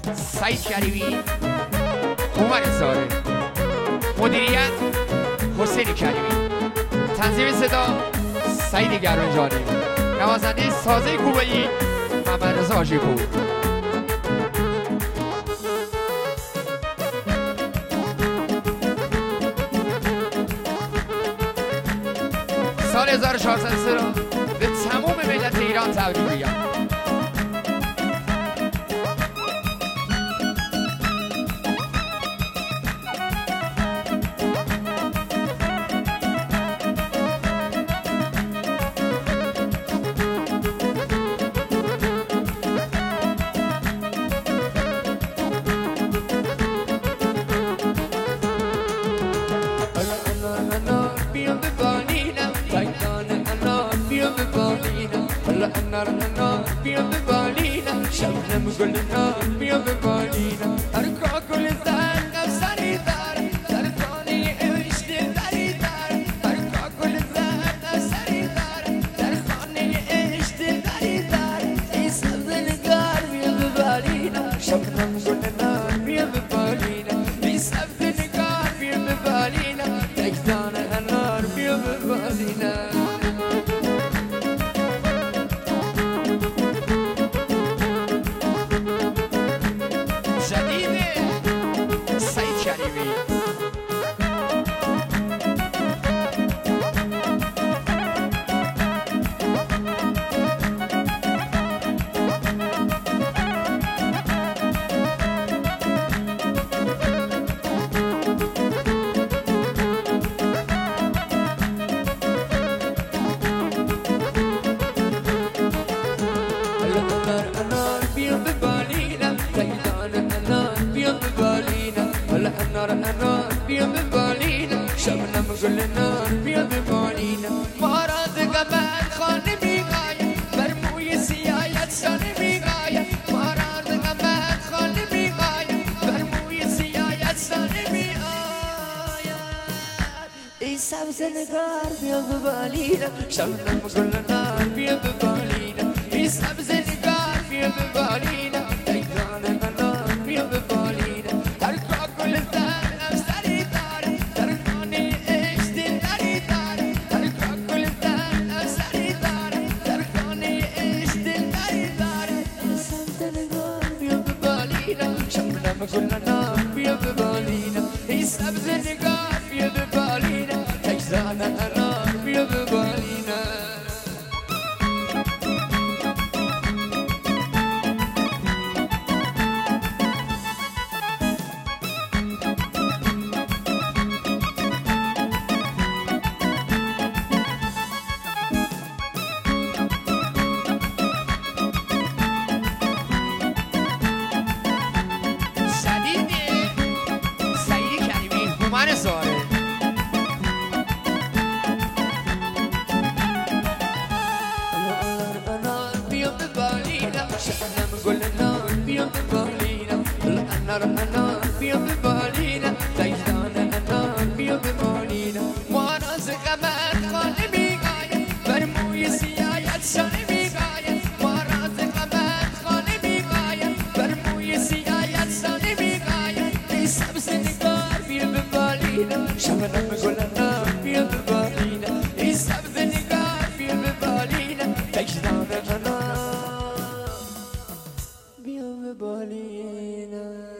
سعید کریمی عمر زاره، مدیریت حسین کریمی، تنظیم صدا سعید گرانجانی، نوازنده سازه کوبه‌ای محمد رضا حاجی‌پور. سال 1403 را به تمام ملت ایران تبریک میگم. بیا ببالینا شبنم گلنا بیا ببالینا ارکا گل زنم سری دار در خانه عشق دری دار ارکا گل زنم سری دار در خانه عشق دری دار ای سبزنگار بیا ببالینا شبنم گلنا بیا ببالینا ای سبزنگار بیا ببالینا تکدان انار بیا ببالینا بیا ببالینا شبنم گلنا بیا ببالینا ماراز قمر خانه میگایم بر موی سیاهت شانه میگایم ماراز قمر خانه میگایم بر موی سیاهت شانه میگایم ای سبزنگار بیا ببالینا شبنم گلنا بیا ببالینا ای سبزنگار بیا ببالینا تکران انار بیا ببالینا هر کاکل گلنا بیا ببالینا ای سبزنگار بیا ببالینا تکزان انار بیا ببالینا بیا ببالینا تکدان انار بیا ببالینا ماراز قمر خانه میگایم بر موی سیاهت شانه میگایم ماراز قمر خانه میگایم بر موی سیاهت شانه میگایم ای سبزنگار بیا ببالینا شبنم گلنا بیا ببالینا ای سبزنگار بیا ببالینا تکدان انار بیا ببالینا